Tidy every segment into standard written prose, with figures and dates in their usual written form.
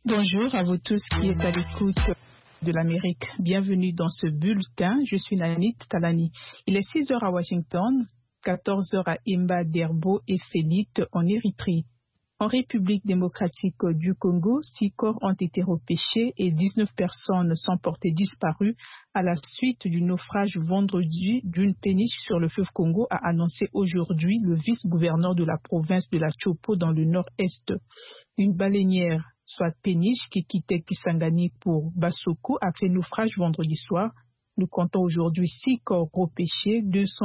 Bonjour à vous tous qui êtes à l'écoute de l'Amérique. Bienvenue dans ce bulletin. Je suis Nanit Talani. Il est 6 heures à Washington, 14 heures à Imba, Derbo et Félite en Érythrée. En République démocratique du Congo, 6 corps ont été repêchés et 19 personnes sont portées disparues à la suite du naufrage vendredi d'une péniche sur le fleuve Congo, a annoncé aujourd'hui le vice-gouverneur de la province de la Chopo dans le nord-est. Une baleinière, soit péniche, qui quittait Kisangani pour Bassoko, a fait naufrage vendredi soir. Nous comptons aujourd'hui 6 corps repêchés,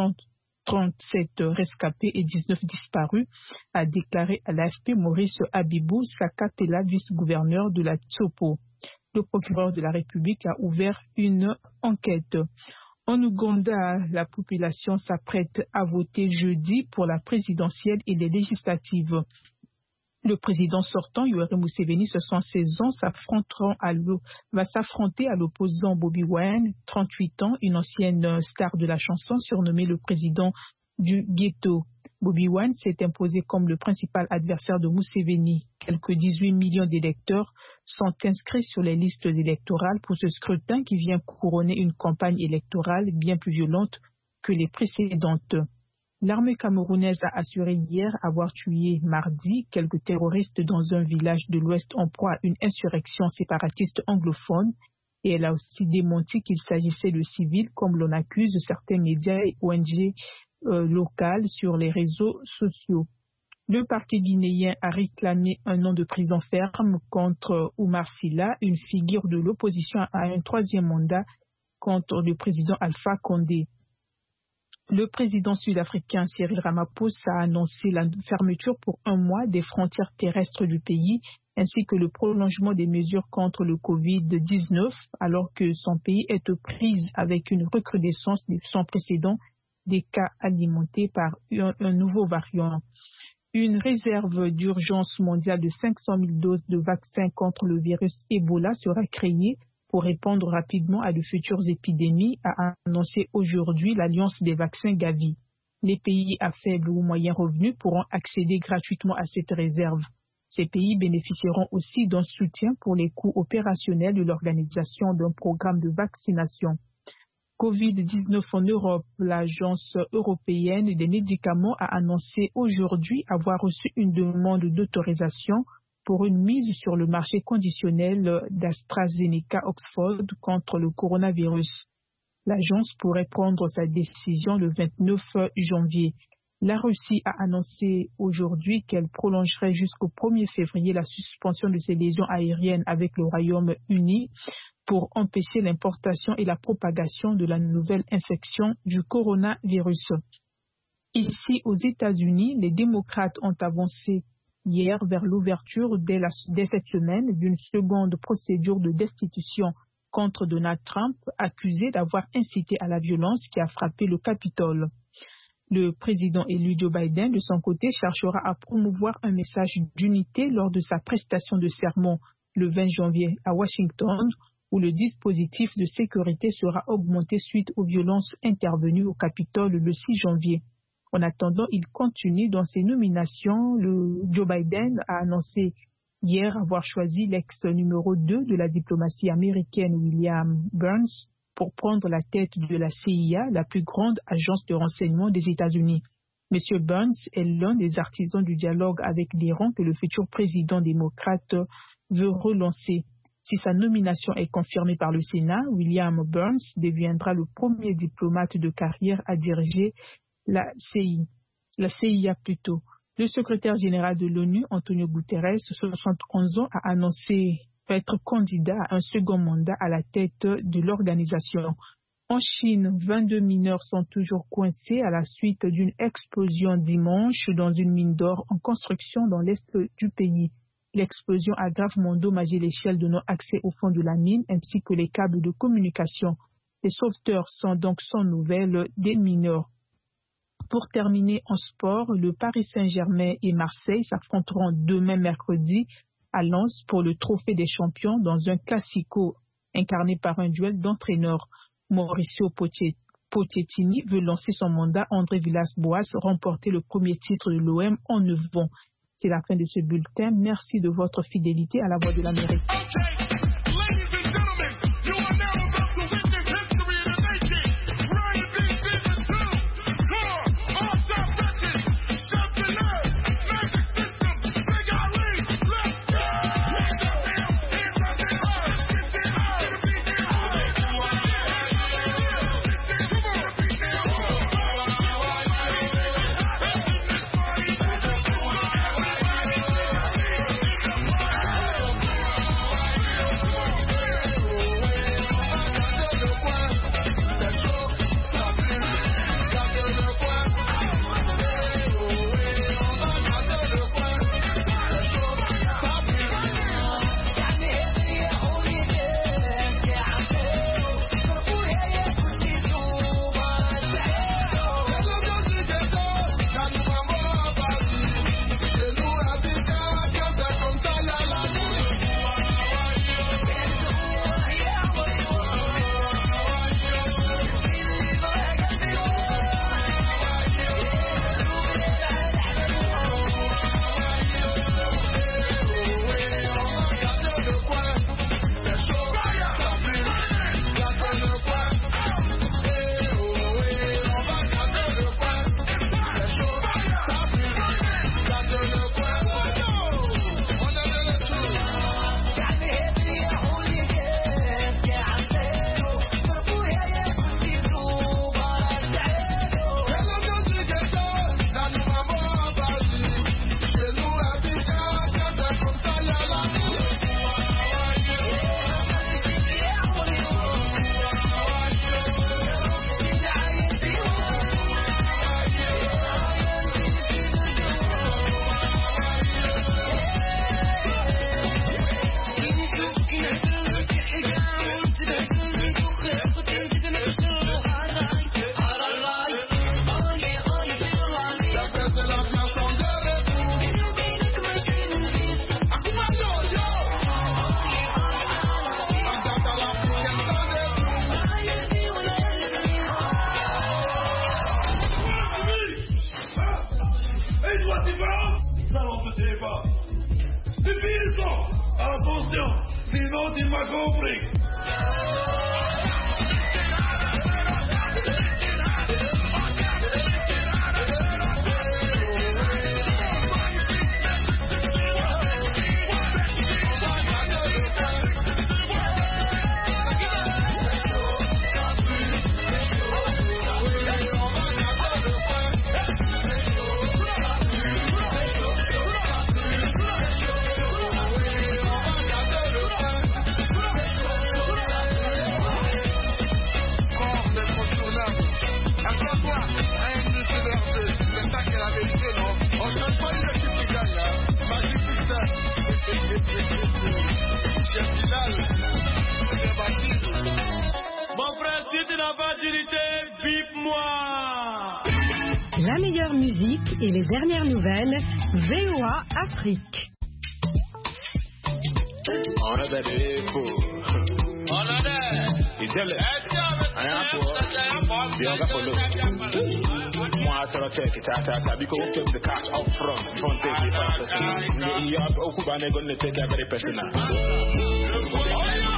237 rescapés et 19 disparus, a déclaré à l'AFP Maurice Abibou Sakatela, vice-gouverneur de la Tsopo. Le procureur de la République a ouvert une enquête. En Ouganda, la population s'apprête à voter jeudi pour la présidentielle et les législatives. Le président sortant, Yoweri Museveni, 76 ans, va s'affronter à l'opposant Bobi Wine, 38 ans, une ancienne star de la chanson, surnommé le président du ghetto. Bobi Wine s'est imposé comme le principal adversaire de Museveni. Quelques 18 millions d'électeurs sont inscrits sur les listes électorales pour ce scrutin qui vient couronner une campagne électorale bien plus violente que les précédentes. L'armée camerounaise a assuré hier avoir tué mardi quelques terroristes dans un village de l'Ouest en proie à une insurrection séparatiste anglophone, et elle a aussi démenti qu'il s'agissait de civils comme l'on accuse certains médias et ONG locales sur les réseaux sociaux. Le parquet guinéen a réclamé un an de prison ferme contre Oumar Silla, une figure de l'opposition à un troisième mandat contre le président Alpha Condé. Le président sud-africain Cyril Ramaphosa a annoncé la fermeture pour un mois des frontières terrestres du pays ainsi que le prolongement des mesures contre le Covid-19 alors que son pays est aux prises avec une recrudescence sans précédent des cas alimentés par un nouveau variant. Une réserve d'urgence mondiale de 500 000 doses de vaccins contre le virus Ebola sera créée pour répondre rapidement à de futures épidémies, a annoncé aujourd'hui l'Alliance des vaccins Gavi. Les pays à faible ou moyen revenu pourront accéder gratuitement à cette réserve. Ces pays bénéficieront aussi d'un soutien pour les coûts opérationnels de l'organisation d'un programme de vaccination. Covid-19 en Europe, l'Agence européenne des médicaments a annoncé aujourd'hui avoir reçu une demande d'autorisation pour une mise sur le marché conditionnel d'AstraZeneca Oxford contre le coronavirus. L'agence pourrait prendre sa décision le 29 janvier. La Russie a annoncé aujourd'hui qu'elle prolongerait jusqu'au 1er février la suspension de ses liaisons aériennes avec le Royaume-Uni pour empêcher l'importation et la propagation de la nouvelle infection du coronavirus. Ici, aux États-Unis, les démocrates ont avancé hier vers l'ouverture dès cette semaine d'une seconde procédure de destitution contre Donald Trump, accusé d'avoir incité à la violence qui a frappé le Capitole. Le président élu Joe Biden, de son côté, cherchera à promouvoir un message d'unité lors de sa prestation de serment le 20 janvier à Washington, où le dispositif de sécurité sera augmenté suite aux violences intervenues au Capitole le 6 janvier. En attendant, il continue dans ses nominations. Joe Biden a annoncé hier avoir choisi l'ex-numéro 2 de la diplomatie américaine, William Burns, pour prendre la tête de la CIA, la plus grande agence de renseignement des États-Unis. M. Burns est l'un des artisans du dialogue avec l'Iran que le futur président démocrate veut relancer. Si sa nomination est confirmée par le Sénat, William Burns deviendra le premier diplomate de carrière à diriger la CIA plutôt. Le secrétaire général de l'ONU, Antonio Guterres, 71 ans, a annoncé être candidat à un second mandat à la tête de l'organisation. En Chine, 22 mineurs sont toujours coincés à la suite d'une explosion dimanche dans une mine d'or en construction dans l'est du pays. L'explosion a gravement endommagé l'échelle de non-accès au fond de la mine ainsi que les câbles de communication. Les sauveteurs sont donc sans nouvelles des mineurs. Pour terminer en sport, le Paris Saint-Germain et Marseille s'affronteront demain mercredi à Lens pour le trophée des champions dans un classico incarné par un duel d'entraîneurs. Mauricio Pochettino veut lancer son mandat. André Villas-Boas remporter le premier titre de l'OM en 9 ans. C'est la fin de ce bulletin. Merci de votre fidélité à la Voix de l'Amérique. La meilleure musique et les dernières nouvelles, VOA Afrique. On a des moi, I check it out. Because we take the cash up front. You don't take it. You have Okubane going to take every person.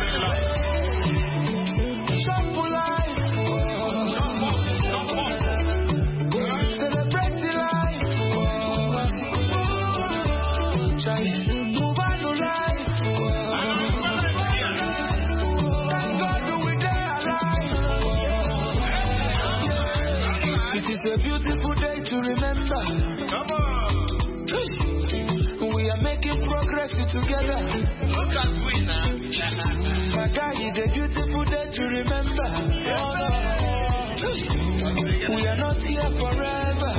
It's a beautiful day to remember. Come on. We are making progress together. Look at we now. My guy, it's a beautiful day to remember. We are not here forever.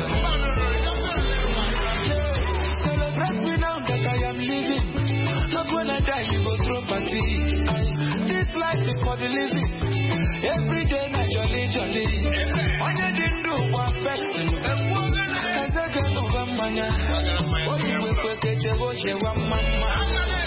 Celebrate me now that I am living. Not when I die, you go throw party. This life is for the living. Every day, na jolly, jolly. On your dinner, one person. As I get over mania. What you will put it, you will say, one mama.